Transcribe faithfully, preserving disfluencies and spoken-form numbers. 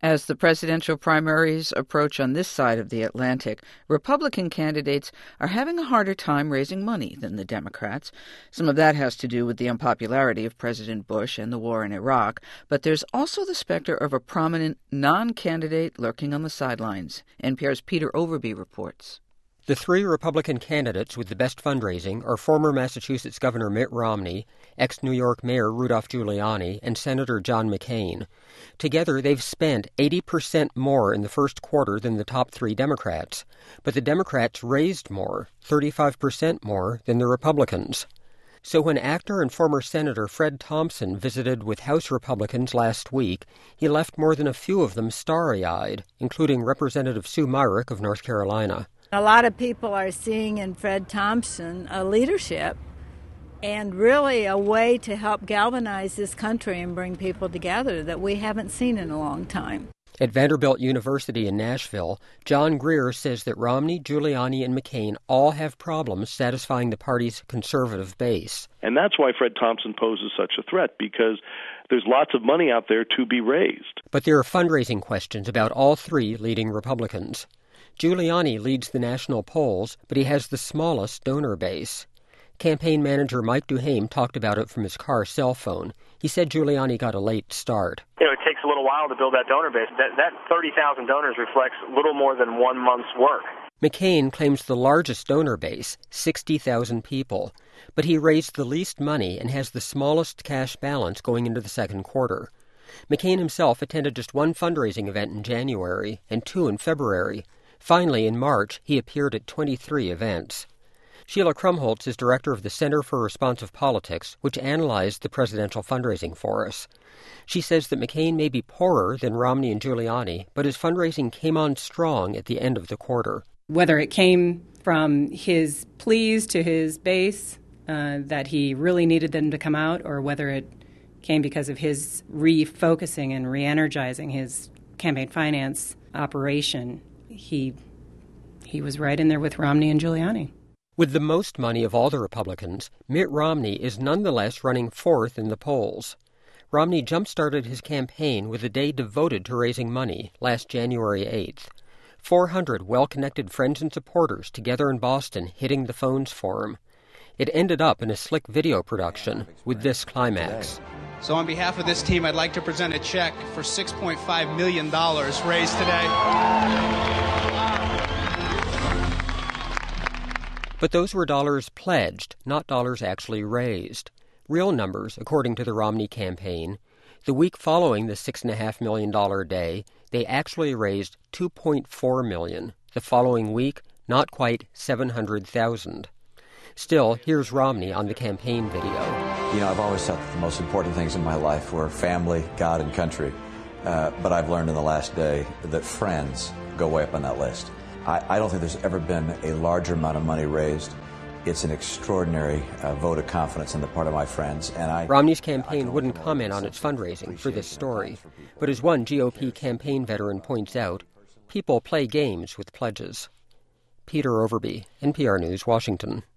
As the presidential primaries approach on this side of the Atlantic, Republican candidates are having a harder time raising money than the Democrats. Some of that has to do with the unpopularity of President Bush and the war in Iraq, but there's also the specter of a prominent non-candidate lurking on the sidelines. N P R's Peter Overby reports. The three Republican candidates with the best fundraising are former Massachusetts Governor Mitt Romney, ex-New York Mayor Rudolph Giuliani, and Senator John McCain. Together, they've spent eighty percent more in the first quarter than the top three Democrats. But the Democrats raised more, thirty-five percent more, than the Republicans. So when actor and former Senator Fred Thompson visited with House Republicans last week, he left more than a few of them starry-eyed, including Representative Sue Myrick of North Carolina. A lot of people are seeing in Fred Thompson a leadership and really a way to help galvanize this country and bring people together that we haven't seen in a long time. At Vanderbilt University in Nashville, John Greer says that Romney, Giuliani, and McCain all have problems satisfying the party's conservative base. And that's why Fred Thompson poses such a threat, because there's lots of money out there to be raised. But there are fundraising questions about all three leading Republicans. Giuliani leads the national polls, but he has the smallest donor base. Campaign manager Mike Duhame talked about it from his car cell phone. He said Giuliani got a late start. You know, it takes a little while to build that donor base. That, that thirty thousand donors reflects little more than one month's work. McCain claims the largest donor base, sixty thousand people, but he raised the least money and has the smallest cash balance going into the second quarter. McCain himself attended just one fundraising event in January and two in February. Finally, in March, he appeared at twenty-three events. Sheila Krumholtz is director of the Center for Responsive Politics, which analyzed the presidential fundraising for us. She says that McCain may be poorer than Romney and Giuliani, but his fundraising came on strong at the end of the quarter. Whether it came from his pleas to his base, uh, that he really needed them to come out, or whether it came because of his refocusing and re-energizing his campaign finance operation, he he was right in there with Romney and Giuliani. With the most money of all the Republicans, Mitt Romney is nonetheless running fourth in the polls. Romney jump-started his campaign with a day devoted to raising money last January eighth. four hundred well-connected friends and supporters together in Boston hitting the phones for him. It ended up in a slick video production with this climax. So on behalf of this team, I'd like to present a check for six point five million dollars raised today. But those were dollars pledged, not dollars actually raised. Real numbers, according to the Romney campaign. The week following the six point five million dollars day, they actually raised two point four million dollars. The following week, not quite seven hundred thousand dollars. Still, here's Romney on the campaign video. You know, I've always thought that the most important things in my life were family, God, and country. Uh, but I've learned in the last day that friends go way up on that list. I, I don't think there's ever been a larger amount of money raised. It's an extraordinary uh, vote of confidence on the part of my friends. And I, Romney's campaign wouldn't comment on its fundraising for this story. But as one G O P campaign veteran points out, people play games with pledges. Peter Overby, N P R News, Washington.